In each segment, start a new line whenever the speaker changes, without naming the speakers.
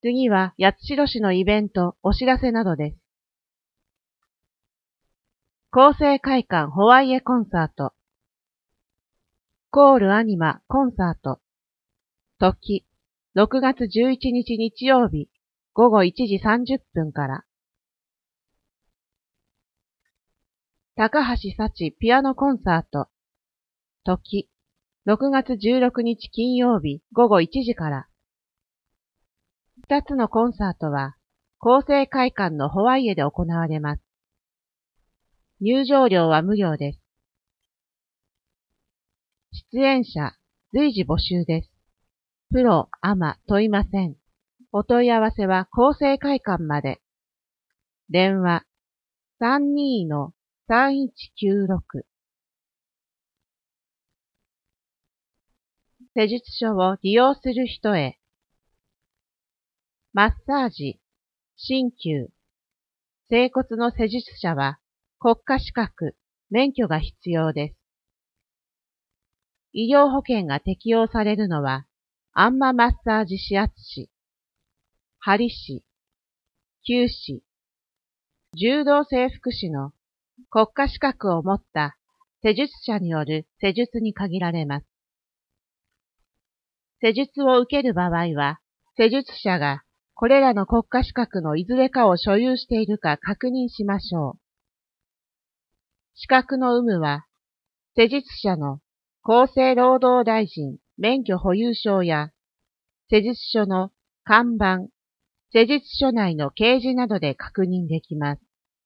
次は八代市のイベント、お知らせなどです。厚生会館ホワイエコンサート。コールアニマコンサート。時、6月11日日曜日、午後1時30分から。高橋幸ピアノコンサート。時、6月16日金曜日午後1時から。2つのコンサートは、厚生会館のホワイエで行われます。入場料は無料です。出演者、随時募集です。プロ、アマ、問いません。お問い合わせは厚生会館まで。電話、32-3196。施術所を利用する人へ。マッサージ、鍼灸、整骨の施術者は国家資格、免許が必要です。医療保険が適用されるのは、アンママッサージ指圧師、針師、灸師、柔道整復師の国家資格を持った施術者による施術に限られます。施術を受ける場合は、施術者がこれらの国家資格のいずれかを所有しているか確認しましょう。資格の有無は、施術者の厚生労働大臣免許保有証や、施術所の看板、施術所内の掲示などで確認できます。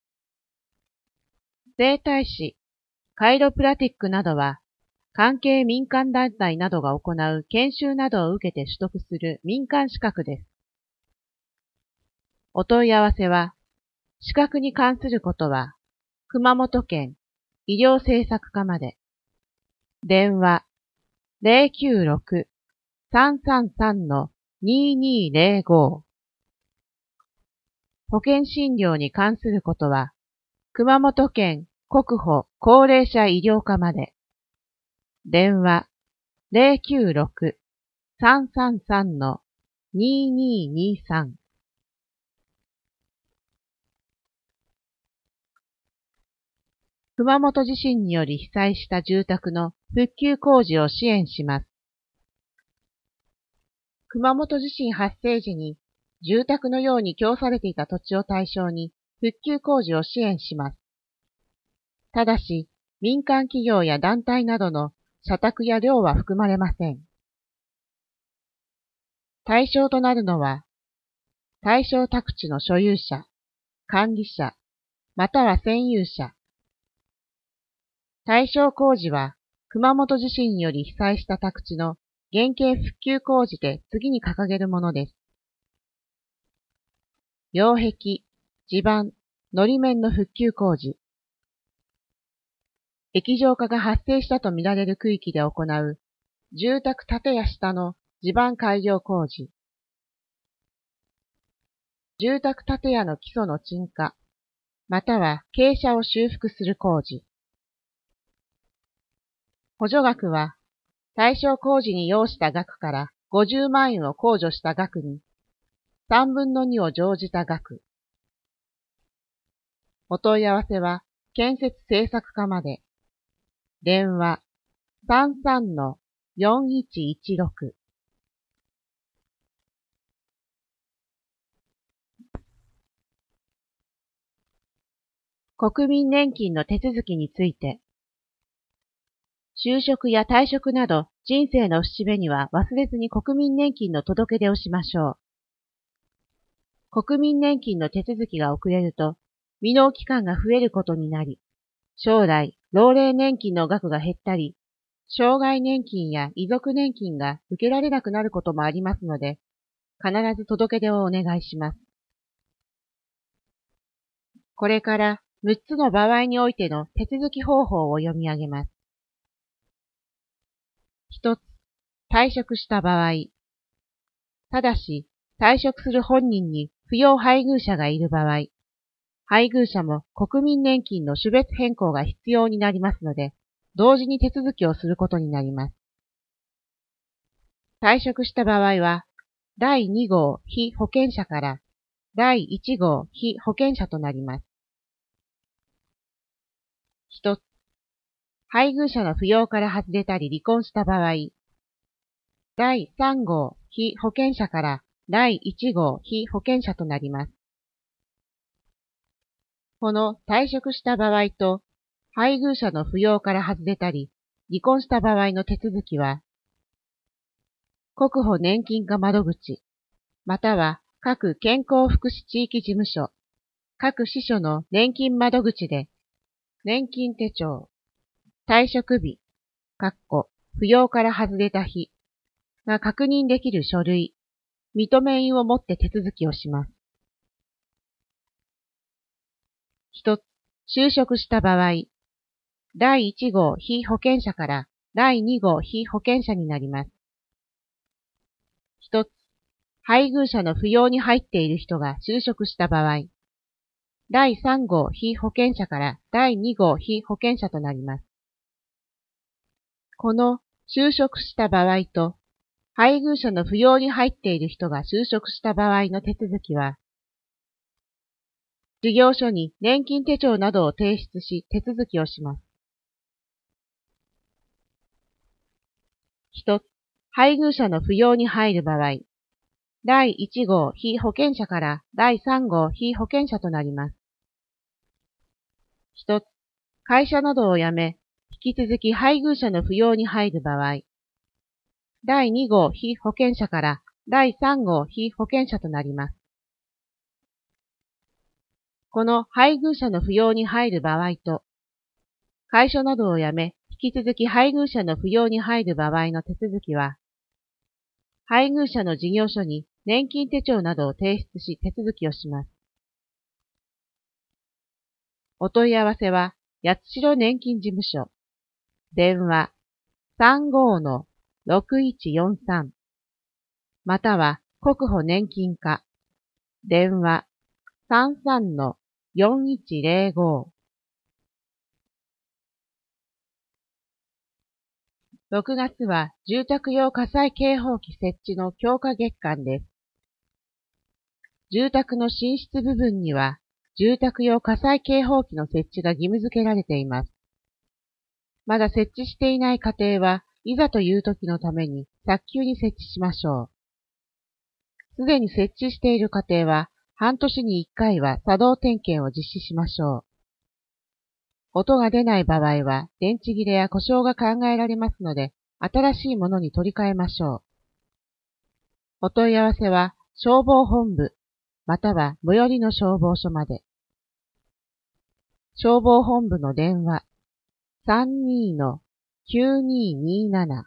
整体師、カイロプラティックなどは、関係民間団体などが行う研修などを受けて取得する民間資格です。お問い合わせは、資格に関することは、熊本県医療政策課まで。電話、096-333-2205。保険診療に関することは、熊本県国保高齢者医療課まで。電話、096-333-2223。熊本地震により被災した住宅の復旧工事を支援します。熊本地震発生時に住宅のように供されていた土地を対象に復旧工事を支援します。ただし、民間企業や団体などの社宅や寮は含まれません。対象となるのは、対象宅地の所有者、管理者、または占有者。対象工事は、熊本地震により被災した宅地の原型復旧工事で次に掲げるものです。擁壁、地盤、のり面の復旧工事。液状化が発生したとみられる区域で行う住宅建屋下の地盤改良工事。住宅建屋の基礎の沈下、または傾斜を修復する工事。補助額は、対象工事に要した額から50万円を控除した額に、3分の2を乗じた額。お問い合わせは、建設政策課まで。電話、33-4116。国民年金の手続きについて。就職や退職など人生の節目には忘れずに国民年金の届け出をしましょう。国民年金の手続きが遅れると、未納期間が増えることになり、将来、老齢年金の額が減ったり、障害年金や遺族年金が受けられなくなることもありますので、必ず届け出をお願いします。これから6つの場合においての手続き方法を読み上げます。一つ、退職した場合。ただし、退職する本人に扶養配偶者がいる場合、配偶者も国民年金の種別変更が必要になりますので、同時に手続きをすることになります。退職した場合は、 第2号被保険者から第1号被保険者となります。一つ、配偶者の扶養から外れたり離婚した場合、第3号被保険者から第1号被保険者となります。この退職した場合と、配偶者の扶養から外れたり、離婚した場合の手続きは、国保年金課窓口、または各健康福祉地域事務所、各支所の年金窓口で、年金手帳、退職日、扶養から外れた日が確認できる書類、認め印を持って手続きをします。一つ、就職した場合、第1号被保険者から第2号被保険者になります。一つ、配偶者の扶養に入っている人が就職した場合、第3号被保険者から第2号被保険者となります。この就職した場合と、配偶者の扶養に入っている人が就職した場合の手続きは、事業所に年金手帳などを提出し手続きをします。一つ、配偶者の扶養に入る場合、第1号被保険者から第3号被保険者となります。一つ、会社などを辞め、引き続き配偶者の扶養に入る場合、第2号被保険者から第3号被保険者となります。この配偶者の扶養に入る場合と、会社などを辞め、引き続き配偶者の扶養に入る場合の手続きは、配偶者の事業所に年金手帳などを提出し手続きをします。お問い合わせは、八代年金事務所、電話 35-6143 または国保年金課、電話 33-4105 6月は住宅用火災警報器設置の強化月間です。住宅の寝室部分には住宅用火災警報器の設置が義務付けられています。まだ設置していない家庭はいざという時のために早急に設置しましょう。すでに設置している家庭は半年に1回は作動点検を実施しましょう。音が出ない場合は電池切れや故障が考えられますので、新しいものに取り替えましょう。お問い合わせは消防本部、または最寄りの消防署まで。消防本部の電話 32-9227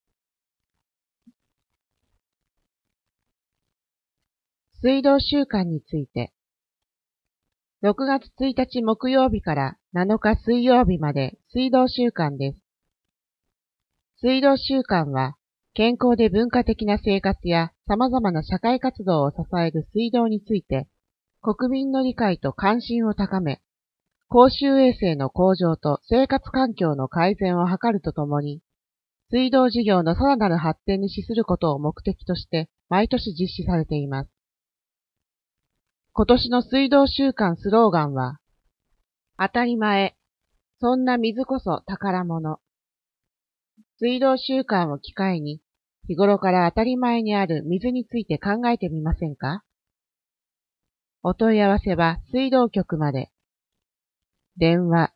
水道週間について、6月1日木曜日から7日水曜日まで水道週間です。水道週間は、健康で文化的な生活や様々な社会活動を支える水道について、国民の理解と関心を高め、公衆衛生の向上と生活環境の改善を図るとともに、水道事業のさらなる発展に資することを目的として毎年実施されています。今年の水道週間スローガンは、当たり前、そんな水こそ宝物。水道週間を機会に、日頃から当たり前にある水について考えてみませんか？お問い合わせは水道局まで。電話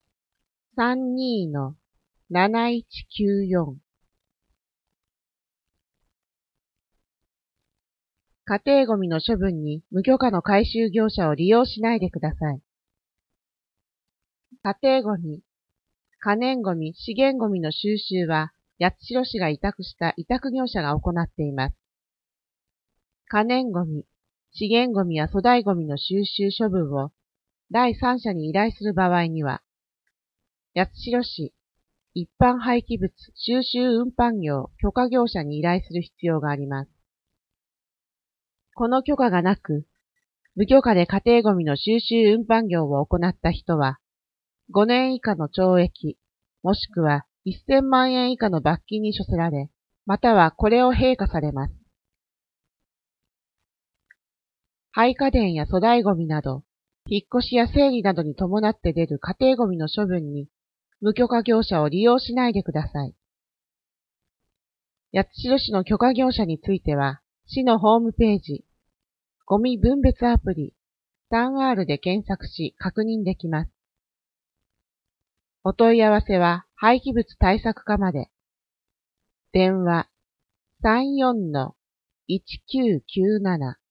32-7194 家庭ゴミの処分に無許可の回収業者を利用しないでください。家庭ゴミ、可燃ゴミ、資源ゴミの収集は、八代市が委託した委託業者が行っています。可燃ゴミ、資源ゴミや粗大ゴミの収集処分を第三者に依頼する場合には、八代市一般廃棄物収集運搬業許可業者に依頼する必要があります。この許可がなく、無許可で家庭ゴミの収集運搬業を行った人は、5年以下の懲役、もしくは1000万円以下の罰金に処せられ、またはこれを併科されます。 廃家電や粗大ゴミなど、引っ越しや整理などに伴って出る家庭ゴミの処分に、無許可業者を利用しないでください。八代市の許可業者については、市のホームページ、ゴミ分別アプリ、3R で検索し確認できます。お問い合わせは廃棄物対策課まで。電話 34-1997